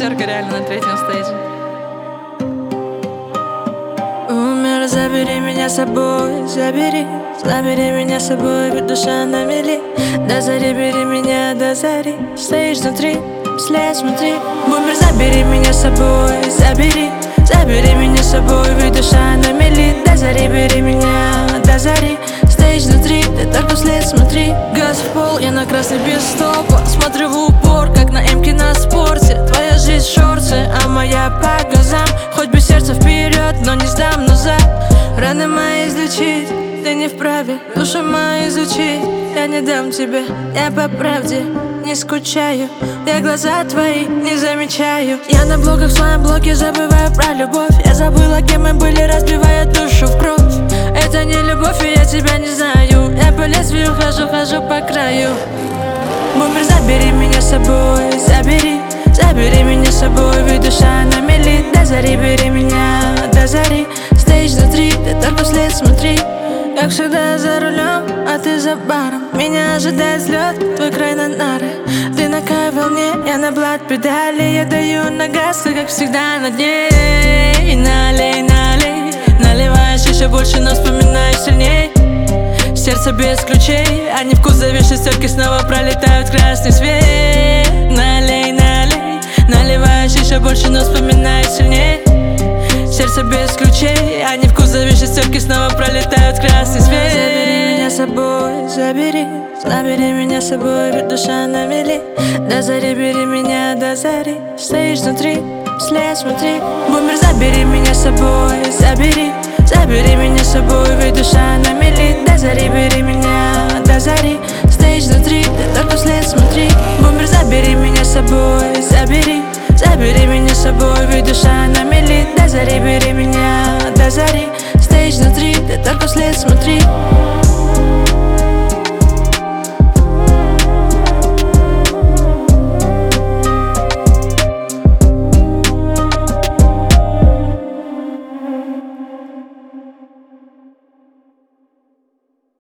шестерка реально на третьем стейдже. Умер, забери меня с собой, забери меня с собой, ведь душа на мели. До зари, бери меня до зари, стоишь внутри, след смотри. Бумер, забери меня с собой, забери меня с собой, ведь душа на мели. До зари, бери меня до зари, стоишь внутри, ты только вслед смотри. Газ в пол, я на красный без стопа, смотрю в упор, как на эмке на спорте. Твоя жизнь в шорте, а моя по глазам. Хоть бы сердце вперед, но не сдам назад. Раны мои излечить ты не вправе, душу мою изучить я не дам тебе. Я по правде не скучаю, я глаза твои не замечаю. Я на блогах в своем блоге забываю про любовь. Я забыла, кем мы были, разбивая душу в кровь. Это не любовь, и я тебя не знаю. Я по лезвию хожу по краю. Бумер, забери меня с собой, забери меня с собой, ведь душа на мели. До зари, бери меня до зари, стоишь внутри, ты только вслед смотри. Как всегда за рулем, а ты за баром. Меня ожидает взлет, твой край на нары. Ты на кай волне, я на блат педали. Я даю на газ, ты как всегда над ней. Налей, налей, наливаешь еще больше, но вспоминаешь сильней. Сердце без ключей, они в кузове шестерки снова пролетают красный свет. Налей, налей, наливаешь еще больше, но вспоминаешь сильней. Сердце без ключей, они в кузове шестерки снова пролетают красный свет. Забери меня с собой, забери меня с собой, ведь душа на мели. До зари, бери меня до зари, стоишь внутри, вслед смотри. Бумер, забери меня с собой, забери меня с собой, ведь душа на мели. До зари, бери меня до зари, стоишь внутри, ты только вслед смотри. Бумер, забери меня с собой, забери меня с собой,